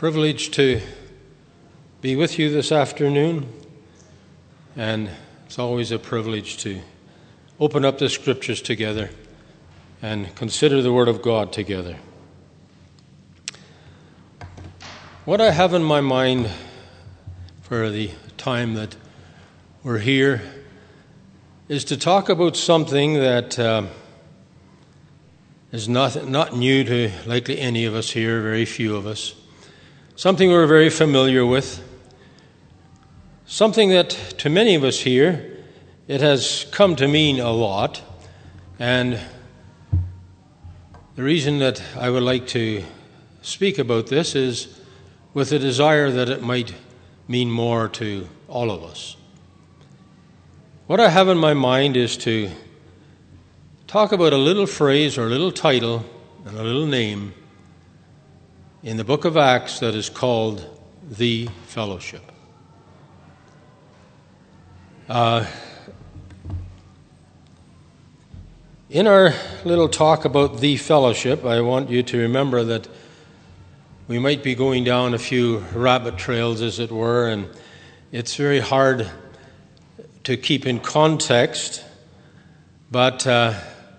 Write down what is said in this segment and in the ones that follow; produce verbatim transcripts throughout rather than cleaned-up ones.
privileged to be with you this afternoon, and it's always a privilege to open up the Scriptures together and consider the Word of God together. What I have in my mind for the time that we're here is to talk about something that uh, is not, not new to likely any of us here, very few of us. Something we're very familiar with. Something that to many of us here, it has come to mean a lot. And the reason that I would like to speak about this is with a desire that it might mean more to all of us. What I have in my mind is to talk about a little phrase or a little title and a little name in the book of Acts that is called The Fellowship. Uh, in our little talk about The Fellowship, I want you to remember that we might be going down a few rabbit trails, as it were, and it's very hard to keep in context, but uh,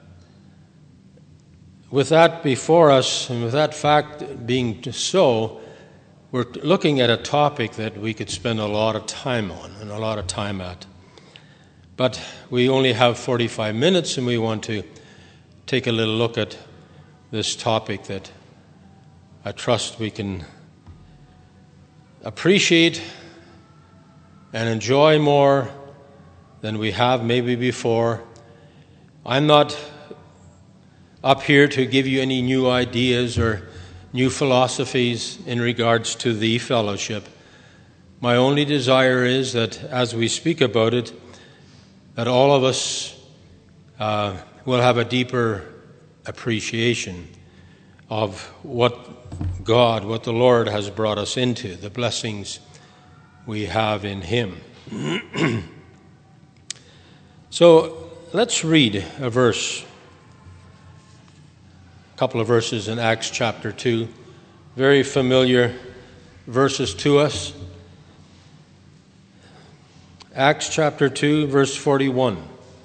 with that before us, and with that fact being so, we're looking at a topic that we could spend a lot of time on and a lot of time at. But we only have forty-five minutes, and we want to take a little look at this topic that I trust we can appreciate and enjoy more than we have maybe before. I'm not up here to give you any new ideas or new philosophies in regards to the fellowship. My only desire is that as we speak about it, that all of us uh, will have a deeper appreciation of what God, what the Lord has brought us into, the blessings we have in Him. So let's read a verse, a couple of verses in Acts chapter two, very familiar verses to us. Acts chapter two, verse forty-one.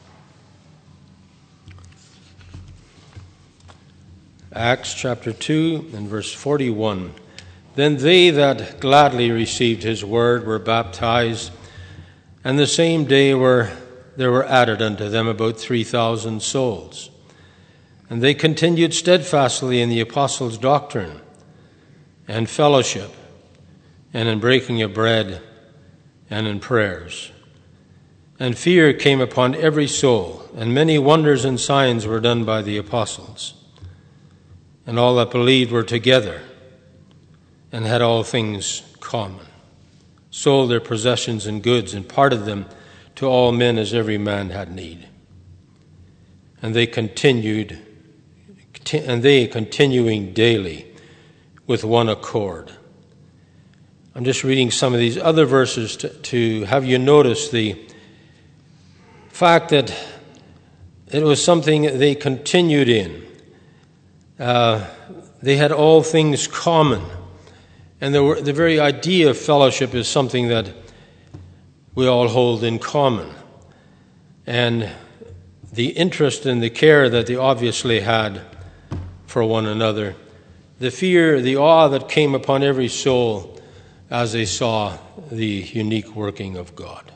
Acts chapter two and verse forty-one. Then they that gladly received his word were baptized, and the same day were there were added unto them about three thousand souls. And they continued steadfastly in the apostles' doctrine and fellowship, and in breaking of bread, and in prayers. And fear came upon every soul, and many wonders and signs were done by the apostles. And all that believed were together, and had all things common, sold their possessions and goods, and parted them to all men as every man had need. And they continued, and they continuing daily with one accord. I'm just reading some of these other verses to, to have you notice the fact that it was something they continued in. Uh, they had all things common. And the, the very idea of fellowship is something that we all hold in common. And the interest and the care that they obviously had for one another. The fear, the awe that came upon every soul as they saw the unique working of God.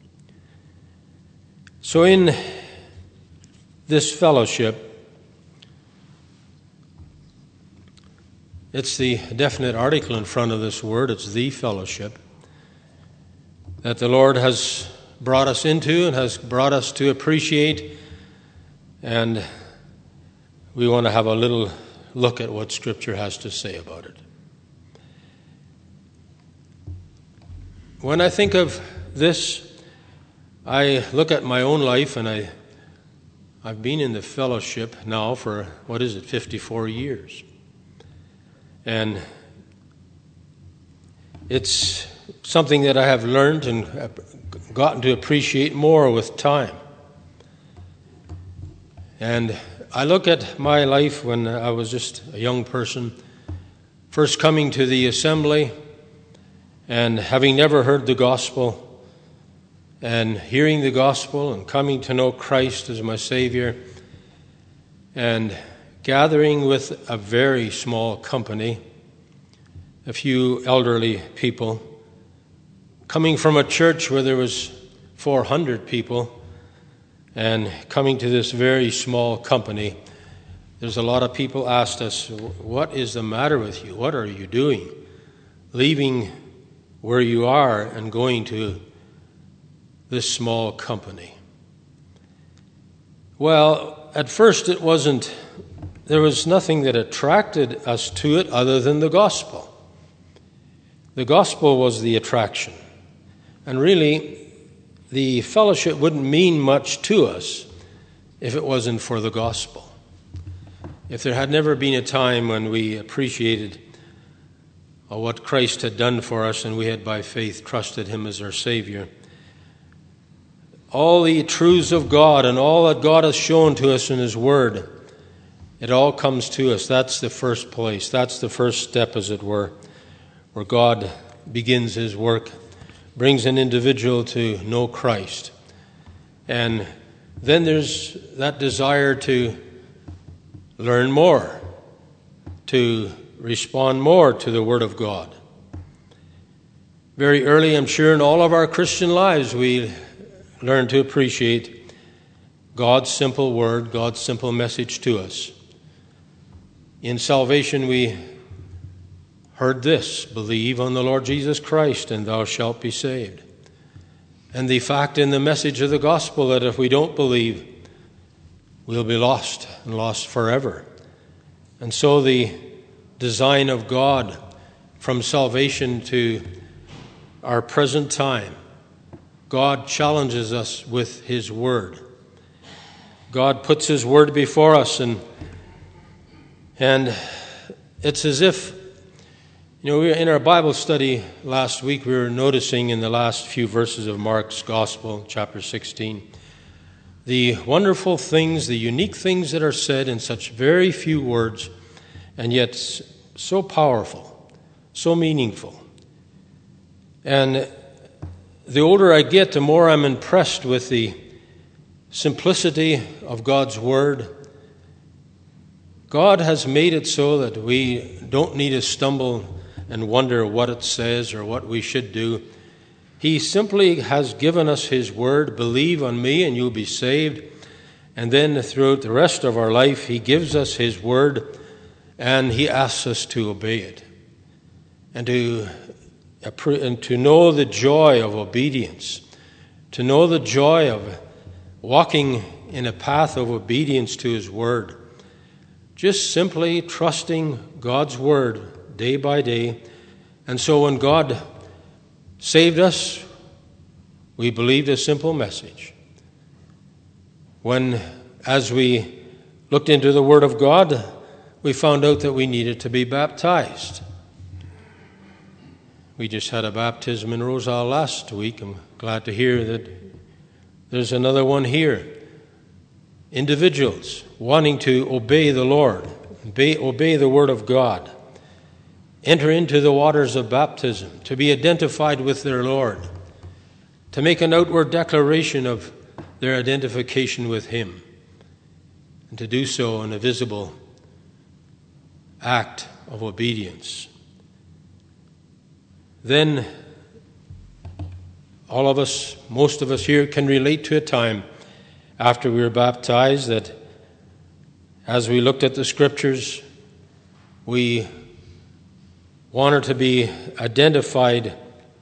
So in this fellowship, it's the definite article in front of this word. It's the fellowship that the Lord has brought us into and has brought us to appreciate. And we want to have a little look at what Scripture has to say about it. When I think of this, I look at my own life, and I, I've been in the fellowship now for, what is it, fifty-four years. And it's something that I have learned and gotten to appreciate more with time. And I look at my life when I was just a young person first coming to the assembly and having never heard the gospel and hearing the gospel and coming to know Christ as my Savior and gathering with a very small company, a few elderly people, coming from a church where there was four hundred people and coming to this very small company. There's a lot of people asked us, what is the matter with you? What are you doing? Leaving where you are and going to this small company. Well, at first it wasn't, there was nothing that attracted us to it other than the gospel. The gospel was the attraction. And really, the fellowship wouldn't mean much to us if it wasn't for the gospel. If there had never been a time when we appreciated what Christ had done for us and we had by faith trusted him as our Savior, all the truths of God and all that God has shown to us in his word, it all comes to us. That's the first place. That's the first step, as it were, where God begins his work, brings an individual to know Christ. And then there's that desire to learn more, to respond more to the Word of God. Very early, I'm sure, in all of our Christian lives, we learn to appreciate God's simple Word, God's simple message to us. In salvation, we heard this: believe on the Lord Jesus Christ, and thou shalt be saved. And the fact in the message of the gospel that if we don't believe, we'll be lost and lost forever. And so the design of God from salvation to our present time, God challenges us with his word. God puts his word before us, and and it's as if, you know, we were in our Bible study last week, we were noticing in the last few verses of Mark's Gospel, chapter sixteen, the wonderful things, the unique things that are said in such very few words, and yet so powerful, so meaningful. And the older I get, the more I'm impressed with the simplicity of God's Word. God has made it so that we don't need to stumble and wonder what it says or what we should do. He simply has given us his word: believe on me and you'll be saved. And then throughout the rest of our life, he gives us his word and he asks us to obey it. And to, and to know the joy of obedience, to know the joy of walking in a path of obedience to his word. Just simply trusting God's word day by day. And so when God saved us, we believed a simple message. When, as we looked into the Word of God, we found out that we needed to be baptized. We just had a baptism in Rosal last week. I'm glad to hear that there's another one here. Individuals wanting to obey the Lord, obey, obey the Word of God, enter into the waters of baptism, to be identified with their Lord, to make an outward declaration of their identification with him, and to do so in a visible act of obedience. Then all of us, most of us here, can relate to a time after we were baptized that as we looked at the Scriptures, we wanted to be identified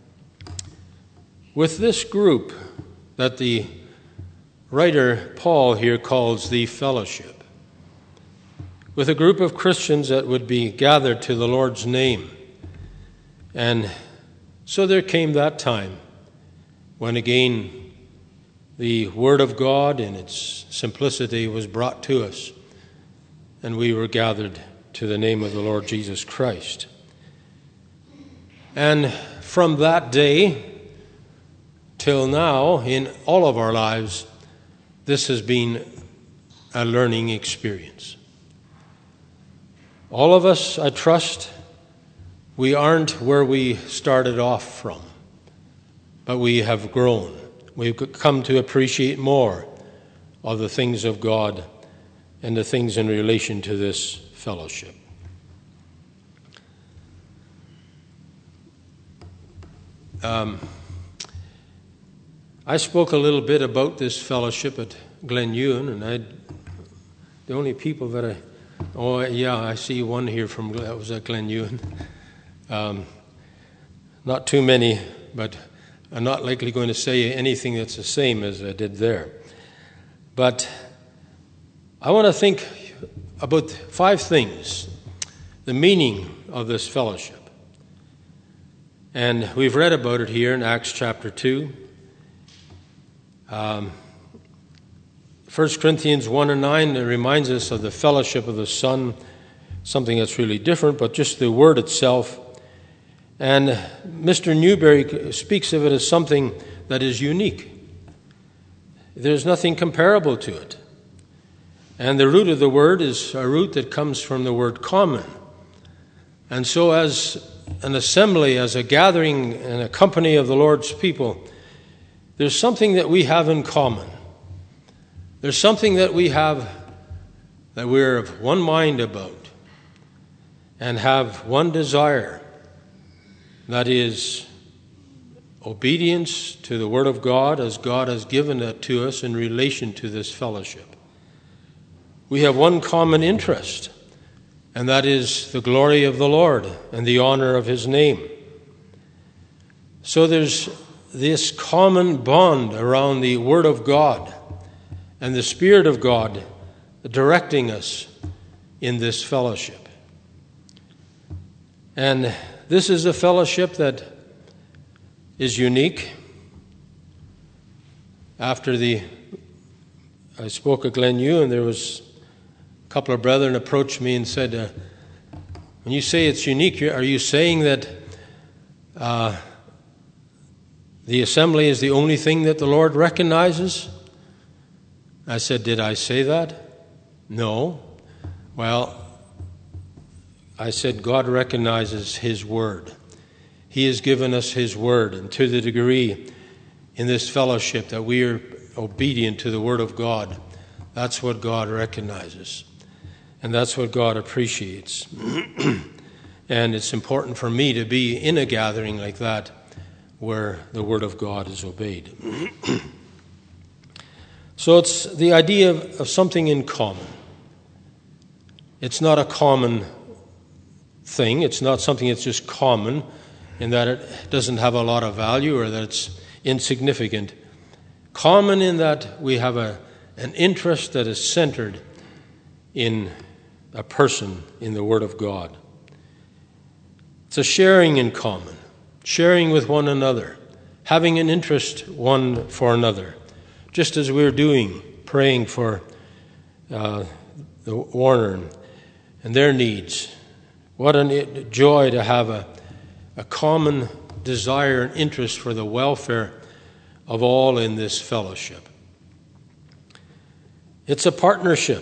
with this group that the writer Paul here calls the fellowship, with a group of Christians that would be gathered to the Lord's name. And so there came that time when again the Word of God in its simplicity was brought to us, and we were gathered to the name of the Lord Jesus Christ. And from that day till now, in all of our lives, this has been a learning experience. All of us, I trust, we aren't where we started off from, but we have grown. We've come to appreciate more of the things of God and the things in relation to this fellowship. Um, I spoke a little bit about this fellowship at Glen Ewan, and I, the only people that I, oh yeah, I see one here from that was at Glen Ewan. Um, not too many, but I'm not likely going to say anything that's the same as I did there. But I want to think about five things, the meaning of this fellowship. And we've read about it here in Acts chapter two. Um, First Corinthians one and nine reminds us of the fellowship of the Son, something that's really different, but just the word itself. And Mister Newberry speaks of it as something that is unique. There's nothing comparable to it. And the root of the word is a root that comes from the word common. And so as an assembly, as a gathering and a company of the Lord's people, there's something that we have in common. There's something that we have that we're of one mind about and have one desire. That is obedience to the Word of God as God has given it to us in relation to this fellowship. We have one common interest, and that is the glory of the Lord and the honor of His name. So there's this common bond around the Word of God and the Spirit of God directing us in this fellowship. And this is a fellowship that is unique. After the, I spoke at Glen Ewan, there was a couple of brethren approached me and said, uh, when you say it's unique, are you saying that uh, the assembly is the only thing that the Lord recognizes? I said, did I say that? No. Well, I said, God recognizes His Word. He has given us His Word, and to the degree in this fellowship that we are obedient to the Word of God, that's what God recognizes. And that's what God appreciates. And it's important for me to be in a gathering like that where the Word of God is obeyed. So it's the idea of, of something in common. It's not a common thing. It's not something that's just common in that it doesn't have a lot of value or that it's insignificant. Common in that we have a, an interest that is centered in a person in the Word of God. It's a sharing in common, sharing with one another, having an interest one for another, just as we're doing, praying for uh, the Warner and their needs. What a joy to have a, a common desire and interest for the welfare of all in this fellowship. It's a partnership.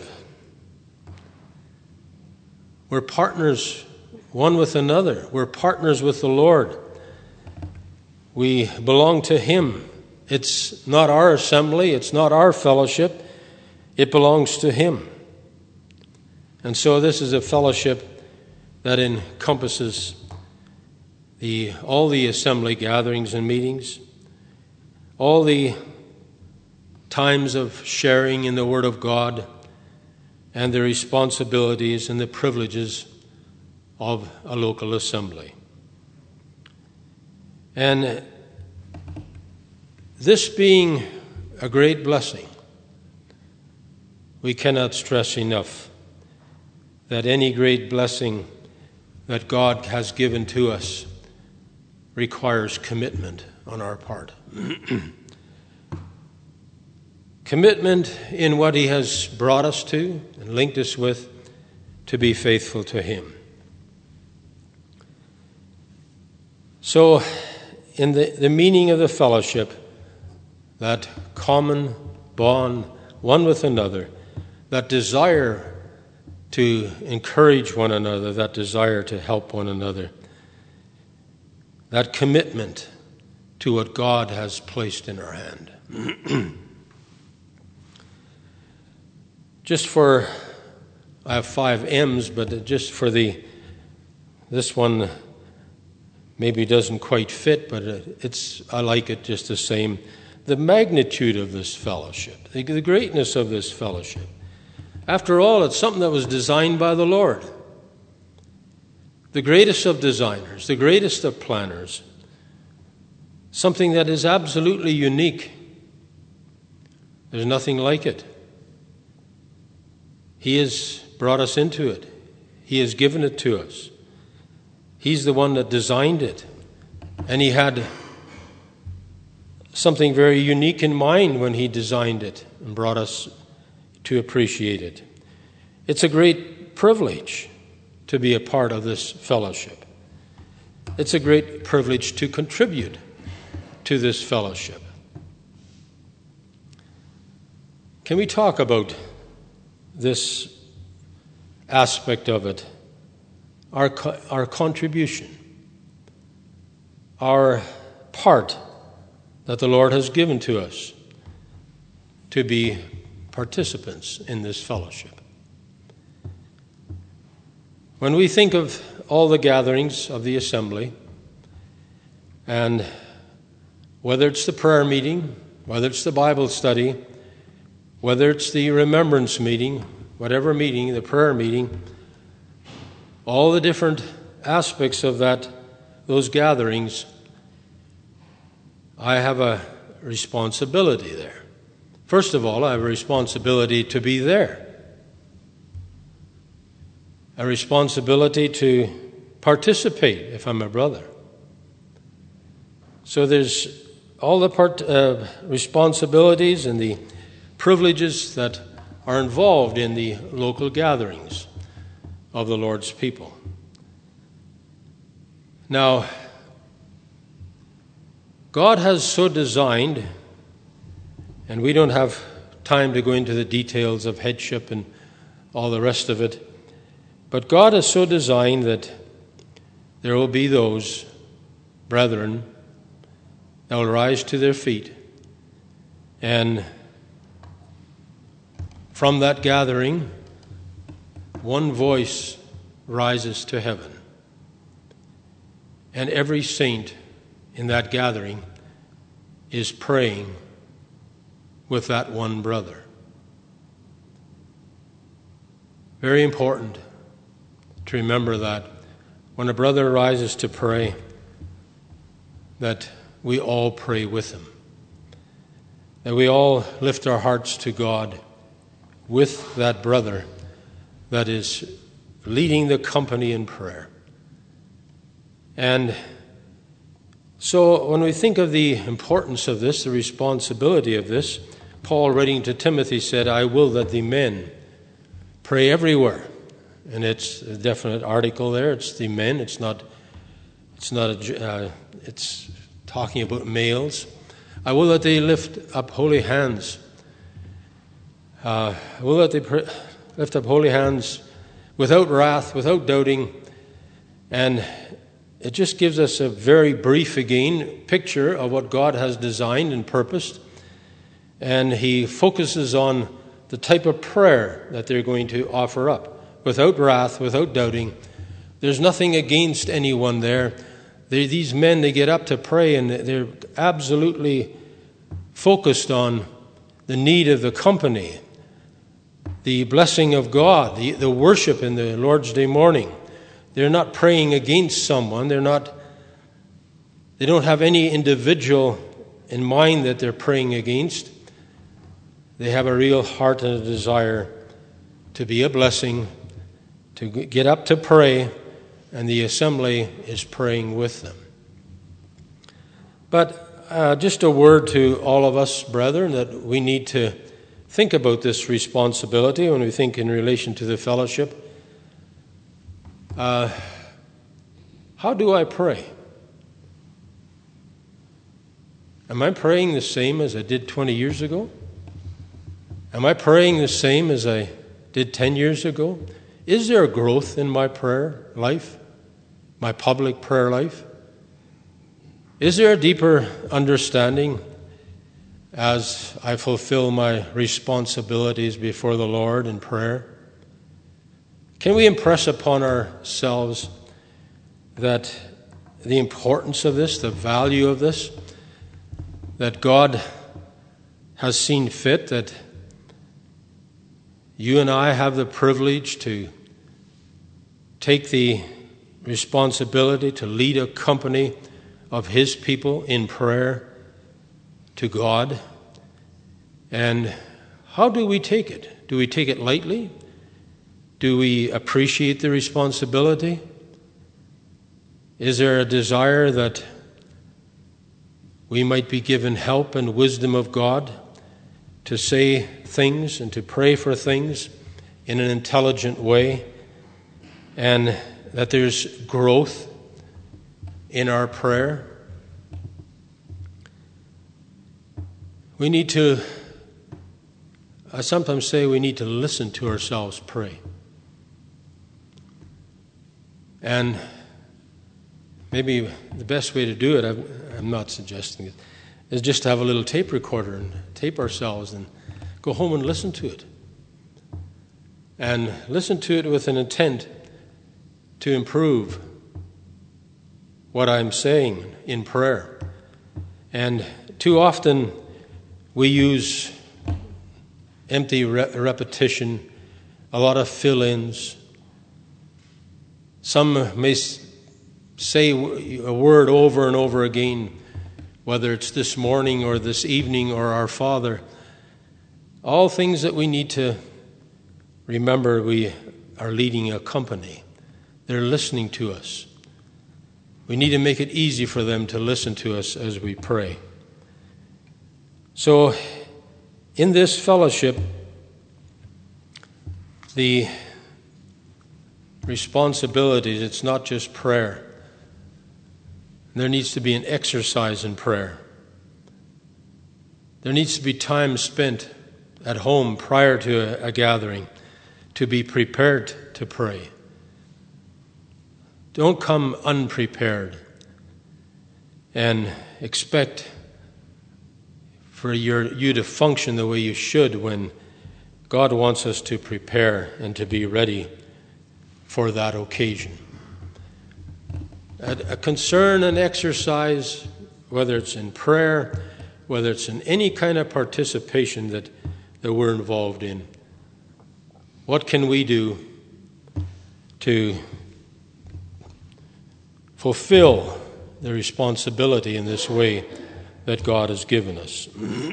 We're partners one with another. We're partners with the Lord. We belong to Him. It's not our assembly. It's not our fellowship. It belongs to Him. And so this is a fellowship that encompasses the all the assembly gatherings and meetings, all the times of sharing in the Word of God, and the responsibilities and the privileges of a local assembly. And this being a great blessing, we cannot stress enough that any great blessing that God has given to us requires commitment on our part. Commitment in what He has brought us to and linked us with, to be faithful to Him. So, in the, the meaning of the fellowship, that common bond one with another, that desire to encourage one another, that desire to help one another, that commitment to what God has placed in our hand. Just for, I have five M's, but just for the, this one maybe doesn't quite fit, but it's, I like it just the same. The magnitude of this fellowship, the, the greatness of this fellowship. After all, it's something that was designed by the Lord. The greatest of designers, the greatest of planners. Something that is absolutely unique. There's nothing like it. He has brought us into it. He has given it to us. He's the one that designed it. And he had something very unique in mind when he designed it and brought us to appreciate it. It's a great privilege to be a part of this fellowship. It's a great privilege to contribute to this fellowship. Can we talk about this aspect of it? Our, our contribution, our part that the Lord has given to us to be participants in this fellowship. When we think of all the gatherings of the assembly, and whether it's the prayer meeting, whether it's the Bible study, whether it's the remembrance meeting, whatever meeting, the prayer meeting, all the different aspects of that, those gatherings, I have a responsibility there. First of all, I have a responsibility to be there. A responsibility to participate if I'm a brother. So there's all the part, uh, responsibilities and the privileges that are involved in the local gatherings of the Lord's people. Now, God has so designed, and we don't have time to go into the details of headship and all the rest of it, but God has so designed that there will be those brethren that will rise to their feet, and from that gathering, one voice rises to heaven. And every saint in that gathering is praying with that one brother. Very important to remember that when a brother rises to pray, that we all pray with him. That we all lift our hearts to God with that brother that is leading the company in prayer. And so when we think of the importance of this, the responsibility of this, Paul, writing to Timothy, said, I will that the men pray everywhere. And it's a definite article there. It's the men. It's not, it's not a, uh, it's talking about males. I will that they lift up holy hands. Uh, I will that they pr- lift up holy hands without wrath, without doubting. And it just gives us a very brief, again, picture of what God has designed and purposed. And he focuses on the type of prayer that they're going to offer up. Without wrath, without doubting. There's nothing against anyone there. They're, these men, they get up to pray and they're absolutely focused on the need of the company, the blessing of God, the, the worship in the Lord's Day morning. They're not praying against someone. They're not, they don't have any individual in mind that they're praying against. They have a real heart and a desire to be a blessing, to get up to pray, and the assembly is praying with them. But uh, just a word to all of us, brethren, that we need to think about this responsibility when we think in relation to the fellowship. Uh, how do I pray? Am I praying the same as I did twenty years ago? Am I praying the same as I did ten years ago? Is there a growth in my prayer life, my public prayer life? Is there a deeper understanding as I fulfill my responsibilities before the Lord in prayer? Can we impress upon ourselves that the importance of this, the value of this, that God has seen fit, that you and I have the privilege to take the responsibility to lead a company of His people in prayer to God? And how do we take it? Do we take it lightly? Do we appreciate the responsibility? Is there a desire that we might be given help and wisdom of God to say things and to pray for things in an intelligent way, and that there's growth in our prayer? We need to, I sometimes say we need to listen to ourselves pray. And maybe the best way to do it, I'm, I'm not suggesting it, is just to have a little tape recorder and tape ourselves and go home and listen to it. And listen to it with an intent to improve what I'm saying in prayer. And too often we use empty re- repetition, a lot of fill-ins. Some may say a word over and over again, whether it's this morning or this evening or our Father. All things that we need to remember, we are leading a company. They're listening to us. We need to make it easy for them to listen to us as we pray. So, in this fellowship, the responsibilities, it's not just prayer. There needs to be an exercise in prayer. There needs to be time spent at home prior to a, a gathering to be prepared to pray. Don't come unprepared and expect for your, you to function the way you should when God wants us to prepare and to be ready for that occasion. A, a concern and exercise, whether it's in prayer, whether it's in any kind of participation that, that we're involved in. What can we do to fulfill the responsibility in this way that God has given us?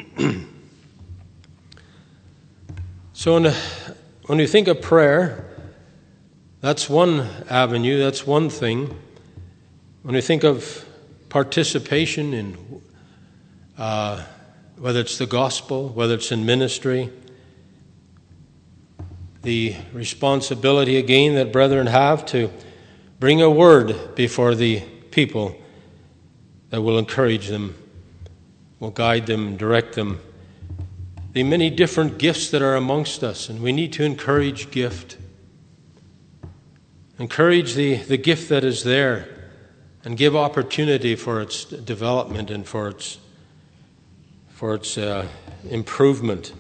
So when, when you think of prayer, that's one avenue, that's one thing. When you think of participation in uh, whether it's the gospel, whether it's in ministry, the responsibility again that brethren have to bring a word before the people that will encourage them, will guide them, direct them. The many different gifts that are amongst us, and we need to encourage gift. Encourage the, the gift that is there and give opportunity for its development and for its, for its uh, improvement.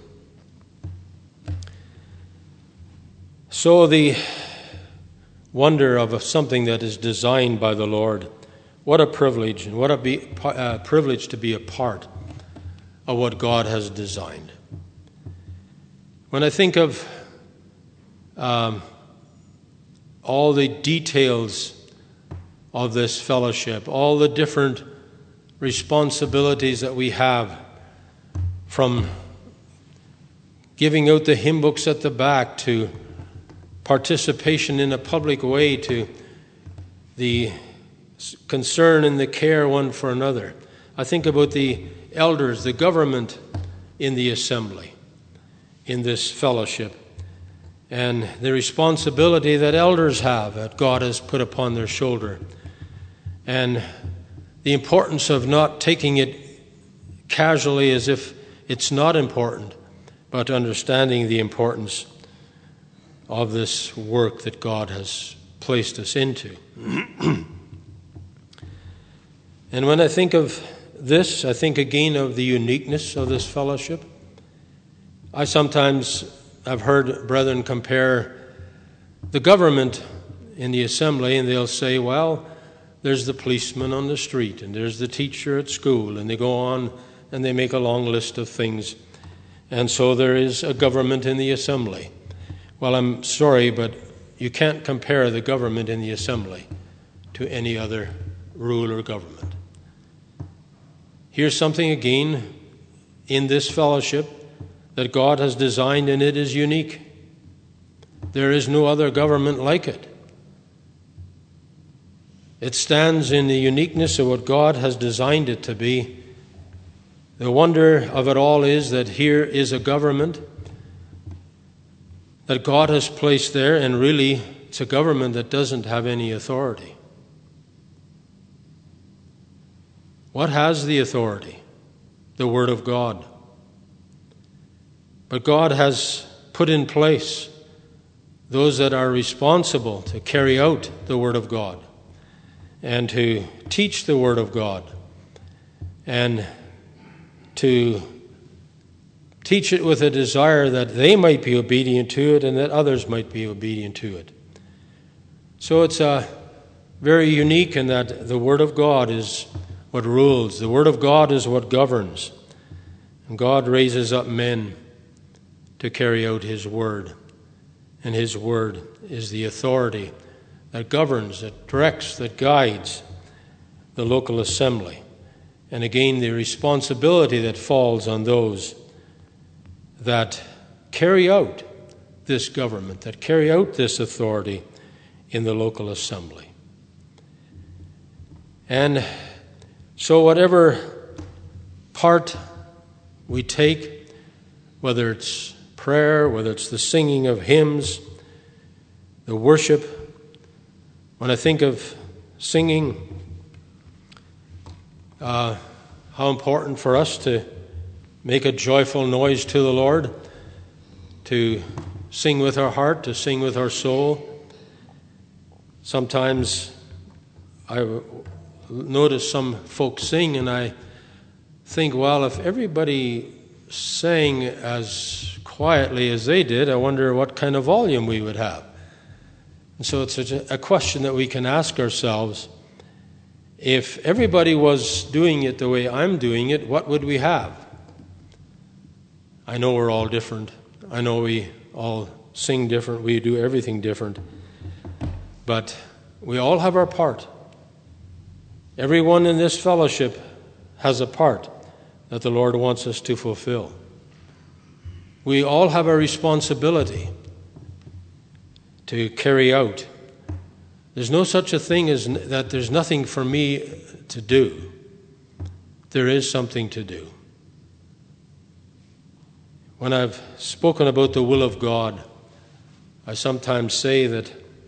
So the wonder of something that is designed by the Lord, what a privilege, and what a be, uh, privilege to be a part of what God has designed. When I think of um, all the details of this fellowship, all the different responsibilities that we have, from giving out the hymn books at the back to participation in a public way to the concern and the care one for another. I think about the elders, the government in the assembly, in this fellowship, and the responsibility that elders have that God has put upon their shoulder, and the importance of not taking it casually as if it's not important, but understanding the importance of this work that God has placed us into. And when I think of this, I think again of the uniqueness of this fellowship. I sometimes have heard brethren compare the government in the assembly, and they'll say, well, there's the policeman on the street, and there's the teacher at school, and they go on and they make a long list of things. And so there is a government in the assembly. Well, I'm sorry, but you can't compare the government in the assembly to any other rule or government. Here's something again in this fellowship that God has designed, and it is unique. There is no other government like it. It stands in the uniqueness of what God has designed it to be. The wonder of it all is that here is a government that God has placed there, and really it's a government that doesn't have any authority. What has the authority? The Word of God. But God has put in place those that are responsible to carry out the Word of God and to teach the Word of God and to teach it with a desire that they might be obedient to it and that others might be obedient to it. So it's uh, very unique in that the Word of God is what rules. The Word of God is what governs. And God raises up men to carry out His Word. And His Word is the authority that governs, that directs, that guides the local assembly. And again, the responsibility that falls on those that carry out this government, that carry out this authority in the local assembly. And so whatever part we take, whether it's prayer, whether it's the singing of hymns, the worship, when I think of singing, uh, how important for us to make a joyful noise to the Lord, to sing with our heart, to sing with our soul. Sometimes I notice some folks sing, and I think, well, if everybody sang as quietly as they did, I wonder what kind of volume we would have. And so it's a question that we can ask ourselves. If everybody was doing it the way I'm doing it, what would we have? I know we're all different. I know we all sing different. We do everything different. But we all have our part. Everyone in this fellowship has a part that the Lord wants us to fulfill. We all have a responsibility to carry out. There's no such a thing as that there's nothing for me to do. There is something to do. When I've spoken about the will of God, I sometimes say that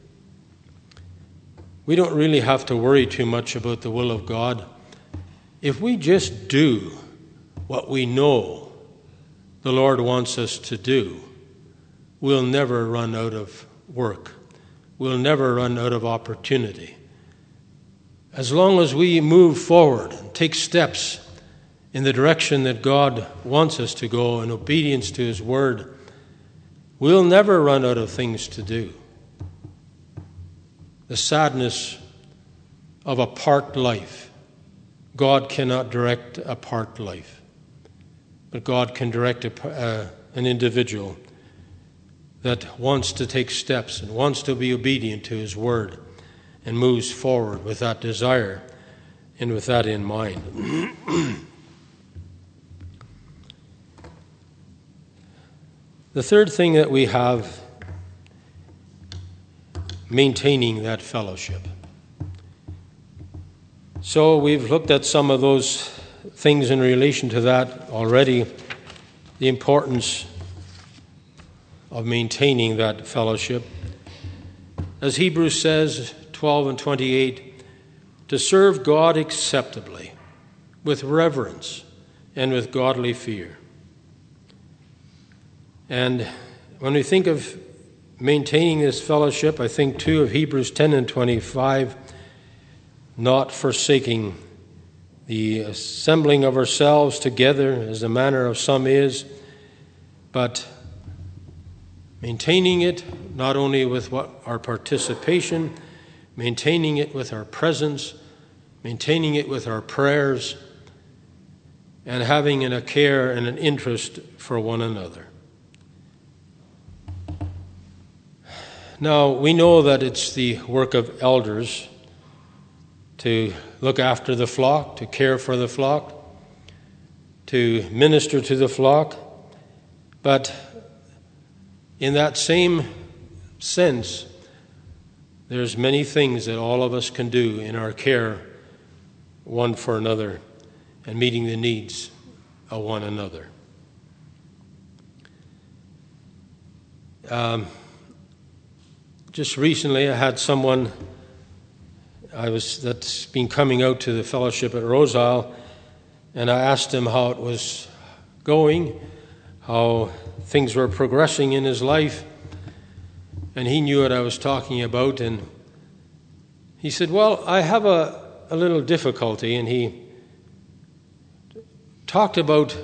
we don't really have to worry too much about the will of God. If we just do what we know the Lord wants us to do, we'll never run out of work. We'll never run out of opportunity. As long as we move forward and take steps in the direction that God wants us to go in obedience to His Word, we'll never run out of things to do. The sadness of a part life. God cannot direct a part life, but God can direct a, uh, an individual that wants to take steps and wants to be obedient to His Word and moves forward with that desire and with that in mind. The third thing that we have, maintaining that fellowship. So we've looked at some of those things in relation to that already, the importance of maintaining that fellowship. As Hebrews says, twelve and twenty-eight, to serve God acceptably, with reverence and with godly fear. And when we think of maintaining this fellowship, I think too of Hebrews ten and twenty-five, not forsaking the assembling of ourselves together, as the manner of some is, but maintaining it not only with what our participation, maintaining it with our presence, maintaining it with our prayers, and having a care and an interest for one another. Now, we know that it's the work of elders to look after the flock, to care for the flock, to minister to the flock, but in that same sense, there's many things that all of us can do in our care one for another and meeting the needs of one another. Um, just recently, I had someone I was that's been coming out to the fellowship at Rose Isle, and I asked him how it was going, how things were progressing in his life, and he knew what I was talking about, and he said, well, I have a, a little difficulty, and he talked about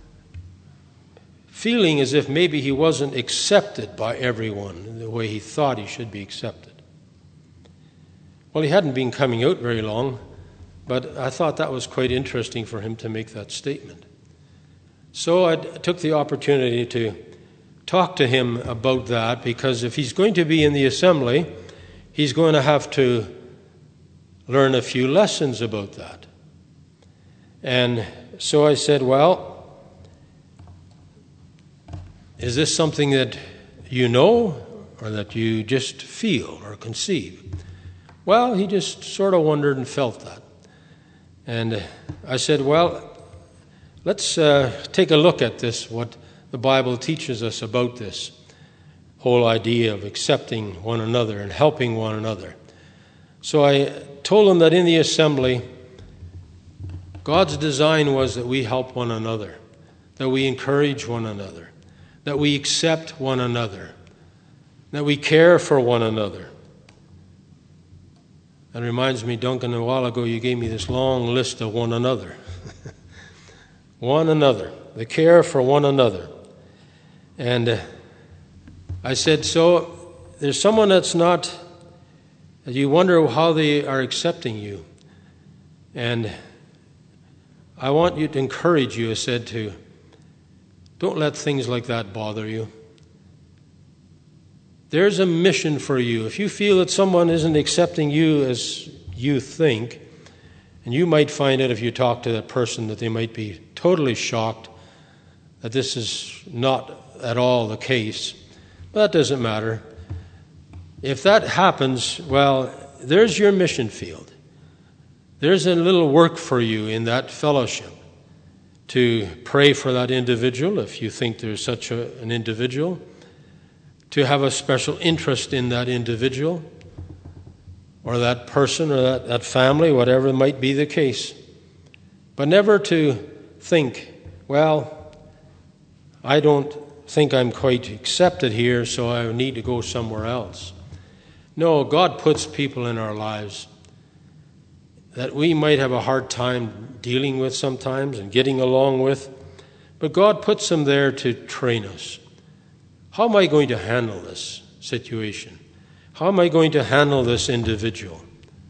feeling as if maybe he wasn't accepted by everyone the way he thought he should be accepted. Well, he hadn't been coming out very long, but I thought that was quite interesting for him to make that statement. So I took the opportunity to talk to him about that, because if he's going to be in the assembly, he's going to have to learn a few lessons about that. And so I said, well, is this something that you know or that you just feel or conceive? Well, he just sort of wondered and felt that. And I said, well, let's uh, take a look at this, what the Bible teaches us about this whole idea of accepting one another and helping one another. So I told him that in the assembly, God's design was that we help one another, that we encourage one another, that we accept one another, that we care for one another. That reminds me, Duncan, a while ago you gave me this long list of one another. One another, the care for one another. And uh, I said, so there's someone that's not, you wonder how they are accepting you. And I want you to encourage you, I said, to don't let things like that bother you. There's a mission for you. If you feel that someone isn't accepting you as you think, and you might find out if you talk to that person that they might be totally shocked that this is not at all the case, but that doesn't matter. If that happens, well, there's your mission field. There's a little work for you in that fellowship to pray for that individual, if you think there's such a, an individual, to have a special interest in that individual or that person or that, that family, whatever might be the case. But never to think, well, I don't think I'm quite accepted here, so I need to go somewhere else. No, God puts people in our lives that we might have a hard time dealing with sometimes and getting along with, but God puts them there to train us. How am I going to handle this situation? How am I going to handle this individual?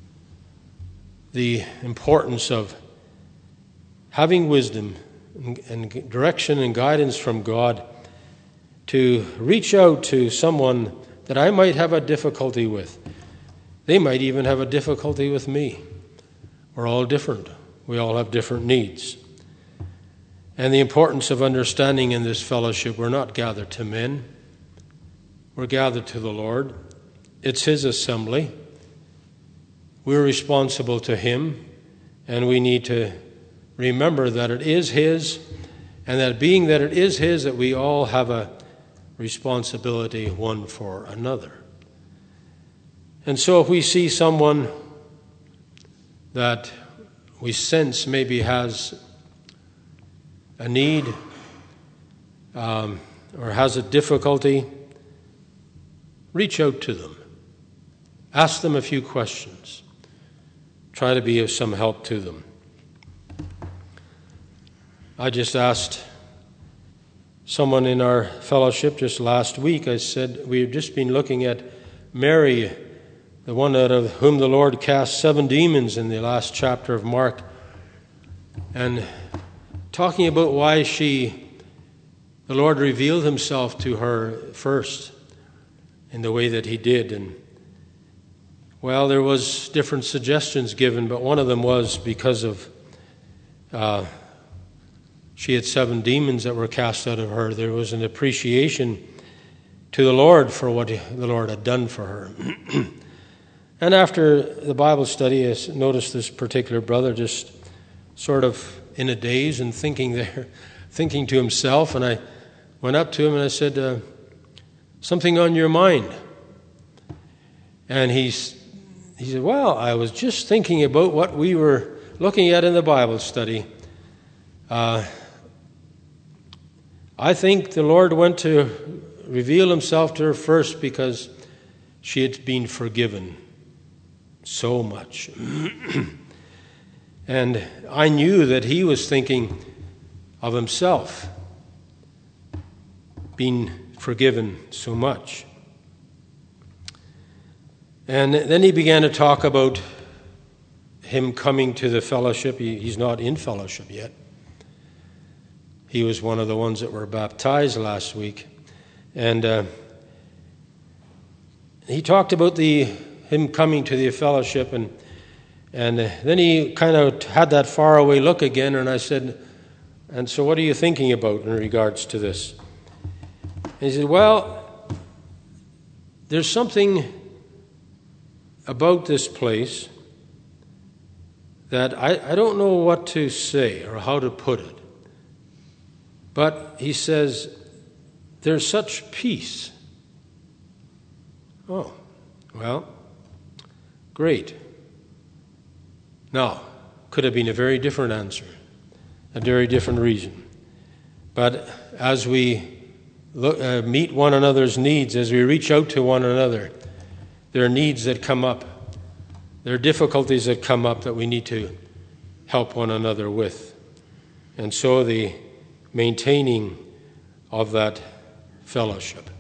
The importance of having wisdom and direction and guidance from God to reach out to someone that I might have a difficulty with. They might even have a difficulty with me. We're all different. We all have different needs. And the importance of understanding in this fellowship, we're not gathered to men. We're gathered to the Lord. It's His assembly. We're responsible to Him, and we need to remember that it is His, and that being that it is His, that we all have a responsibility one for another. And so if we see someone that we sense maybe has a need um, or has a difficulty, reach out to them. Ask them a few questions. Try to be of some help to them. I just asked someone in our fellowship just last week, I said, we've just been looking at Mary, the one out of whom the Lord cast seven demons in the last chapter of Mark, and talking about why she, the Lord revealed himself to her first in the way that he did. And well, there was different suggestions given, but one of them was because of uh, she had seven demons that were cast out of her. There was an appreciation to the Lord for what the Lord had done for her. And after the Bible study, I noticed this particular brother just sort of in a daze and thinking there, thinking to himself. And I went up to him and I said, uh, something on your mind? And he's, he said, well, I was just thinking about what we were looking at in the Bible study. Uh, I think the Lord went to reveal himself to her first because she had been forgiven so much. And I knew that he was thinking of himself being forgiven so much. And then he began to talk about him coming to the fellowship. He, he's not in fellowship yet. He was one of the ones that were baptized last week. And uh, he talked about the him coming to the fellowship, and and uh, then he kind of had that faraway look again, and I said, and so what are you thinking about in regards to this? And he said, well, there's something about this place that I, I don't know what to say or how to put it. But he says, there's such peace. Oh, well, great. Now, could have been a very different answer, a very different reason. But as we look, uh, meet one another's needs, as we reach out to one another, there are needs that come up. There are difficulties that come up that we need to help one another with. And so the maintaining of that fellowship.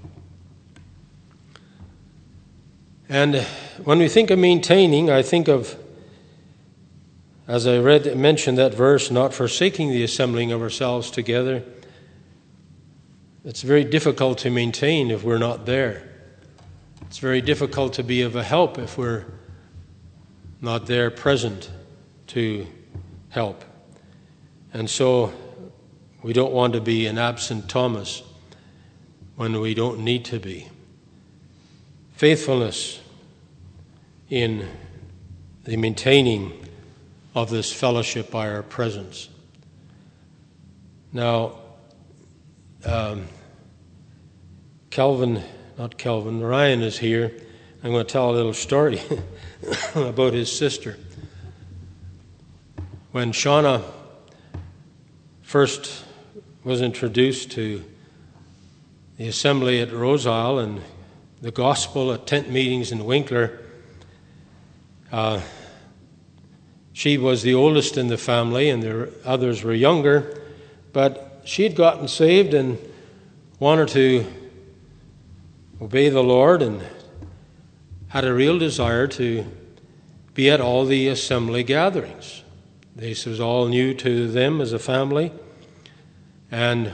And when we think of maintaining, I think of, as I read, mentioned that verse, not forsaking the assembling of ourselves together. It's very difficult to maintain if we're not there. It's very difficult to be of a help if we're not there present to help. And so we don't want to be an absent Thomas when we don't need to be. Faithfulness in the maintaining of this fellowship by our presence. Now, um, Calvin, not Calvin, Ryan is here. I'm going to tell a little story about his sister. When Shauna first was introduced to the assembly at Rose Isle and the gospel at tent meetings in Winkler, uh, she was the oldest in the family and the others were younger, but she had gotten saved and wanted to obey the Lord and had a real desire to be at all the assembly gatherings. This was all new to them as a family. And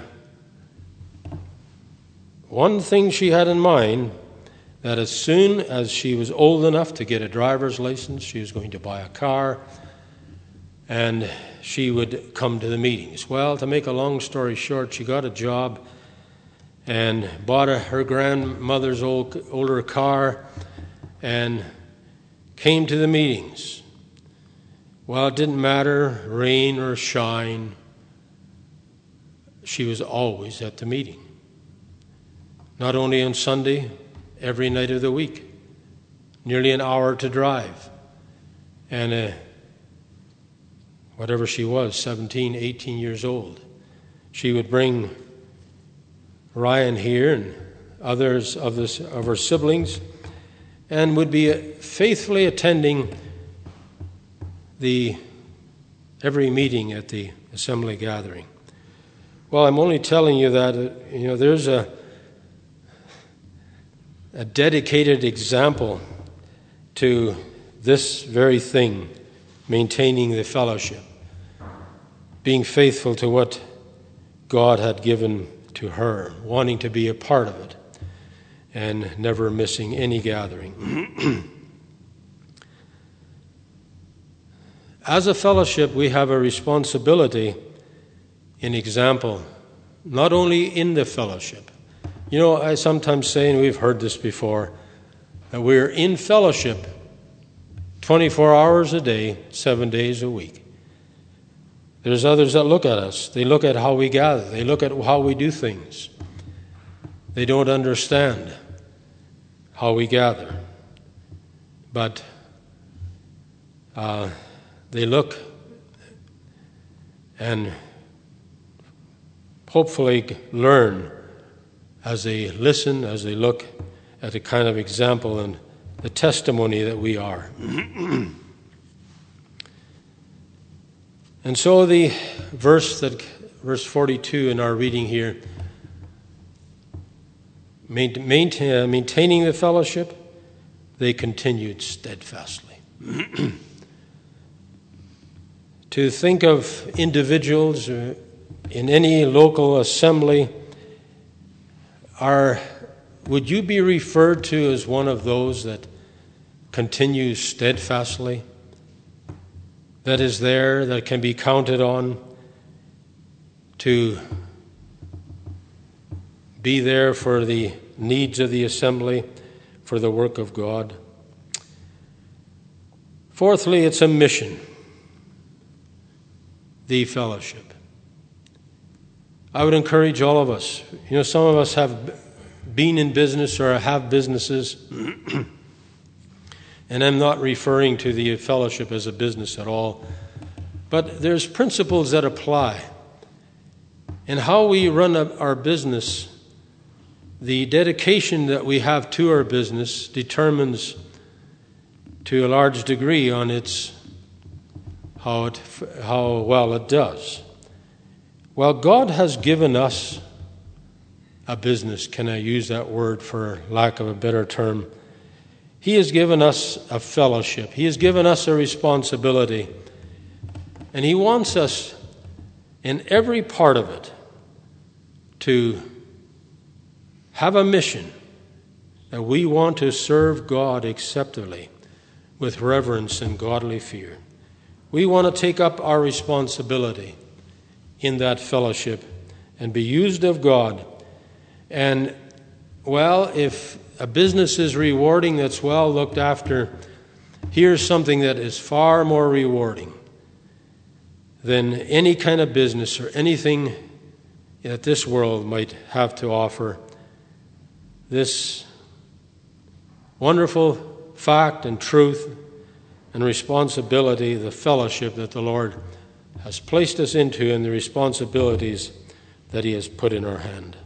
one thing she had in mind, that as soon as she was old enough to get a driver's license, she was going to buy a car, and she would come to the meetings. Well, to make a long story short, she got a job and bought a, her grandmother's old, older car and came to the meetings. Well, it didn't matter, rain or shine, she was always at the meeting. Not only on Sunday, every night of the week. Nearly an hour to drive. And uh, whatever she was, seventeen, eighteen years old, she would bring Ryan here and others of, this, of her siblings and would be faithfully attending the every meeting at the assembly gathering. Well, I'm only telling you that, uh, you know, there's a, a dedicated example to this very thing, maintaining the fellowship, being faithful to what God had given to her, wanting to be a part of it, and never missing any gathering. As a fellowship, we have a responsibility in example, not only in the fellowship. You know, I sometimes say, and we've heard this before, that we're in fellowship twenty-four hours a day, seven days a week. There's others that look at us. They look at how we gather. They look at how we do things. They don't understand how we gather. But uh, they look and hopefully learn as they listen, as they look at the kind of example and the testimony that we are. And so the verse that verse forty-two in our reading here, maintain, maintaining the fellowship, they continued steadfastly. To think of individuals in any local assembly, are would you be referred to as one of those that continues steadfastly, that is there, that can be counted on to be there for the needs of the assembly, for the work of God? Fourthly, it's a mission, the fellowship. I would encourage all of us. You know, some of us have been in business or have businesses, and I'm not referring to the fellowship as a business at all, but there's principles that apply. In how we run our business, the dedication that we have to our business determines to a large degree on its how it how well it does. Well, God has given us a business, can I use that word for lack of a better term? He has given us a fellowship. He has given us a responsibility. And He wants us in every part of it to have a mission that we want to serve God acceptably with reverence and godly fear. We want to take up our responsibility in that fellowship and be used of God. And, well, if a business is rewarding that's well looked after, here's something that is far more rewarding than any kind of business or anything that this world might have to offer. This wonderful fact and truth and responsibility, the fellowship that the Lord has placed us into and the responsibilities that He has put in our hand.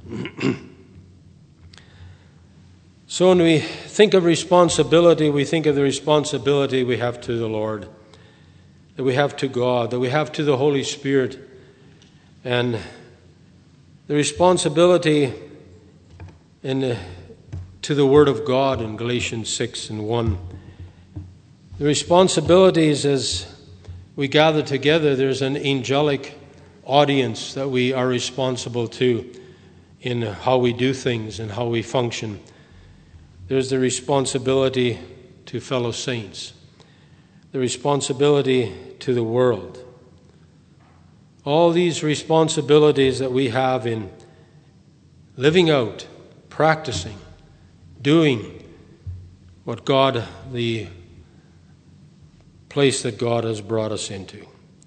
So when we think of responsibility, we think of the responsibility we have to the Lord, that we have to God, that we have to the Holy Spirit, and the responsibility in the, to the Word of God in Galatians six and one. The responsibilities as we gather together, there's an angelic audience that we are responsible to in how we do things and how we function. There's the responsibility to fellow saints, the responsibility to the world. All these responsibilities that we have in living out, practicing, doing what God, the place that God has brought us into.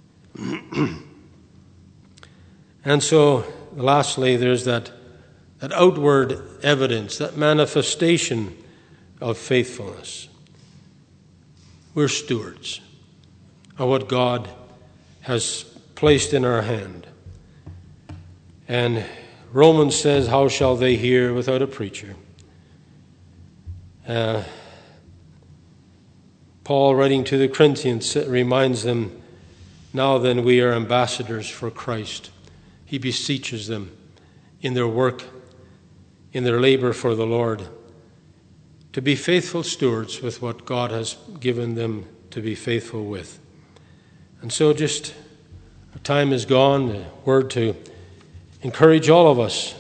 And so, lastly, there's that, that outward evidence, that manifestation of faithfulness. We're stewards of what God has placed in our hand. And Romans says, how shall they hear without a preacher? Uh, Paul, writing to the Corinthians, reminds them, now then we are ambassadors for Christ. he beseeches them in their work, in their labor for the Lord, to be faithful stewards with what God has given them to be faithful with. And so just, our time is gone, a word to encourage all of us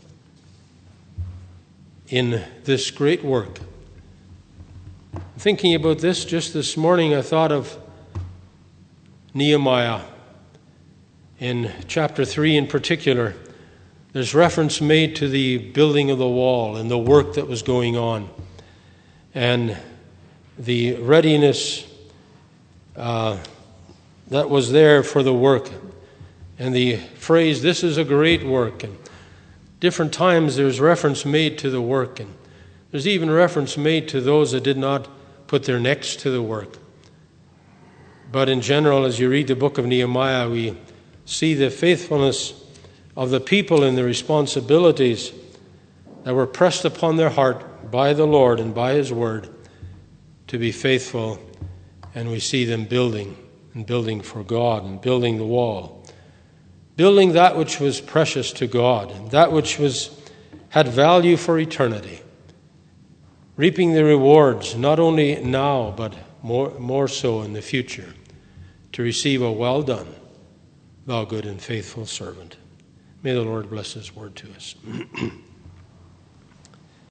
in this great work. Thinking about this just this morning, I thought of Nehemiah. In chapter three in particular, there's reference made to the building of the wall and the work that was going on, and the readiness uh, that was there for the work. And the phrase, "this is a great work." And different times there's reference made to the work. And there's even reference made to those that did not put their necks to the work. But in general, as you read the book of Nehemiah, we see the faithfulness of the people and the responsibilities that were pressed upon their heart by the Lord and by his word to be faithful. And we see them building and building for God and building the wall. Building that which was precious to God and that which was had value for eternity. Reaping the rewards not only now but more, more so in the future, to receive a "well done, thou good and faithful servant." May the Lord bless his word to us.